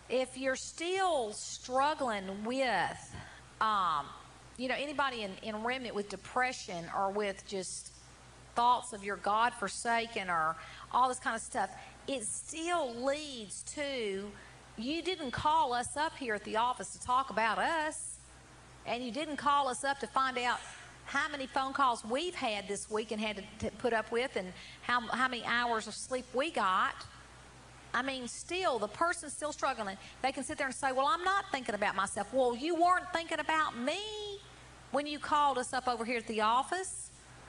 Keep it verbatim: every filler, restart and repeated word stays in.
if you're still struggling with, um, you know, anybody in, in remnant with depression or with just thoughts of your God forsaken or all this kind of stuff, it still leads to, you didn't call us up here at the office to talk about us, and you didn't call us up to find out how many phone calls we've had this week and had to, to put up with, and how, how many hours of sleep we got. I mean, still, the person's still struggling. They can sit there and say, well, I'm not thinking about myself. Well, you weren't thinking about me when you called us up over here at the office.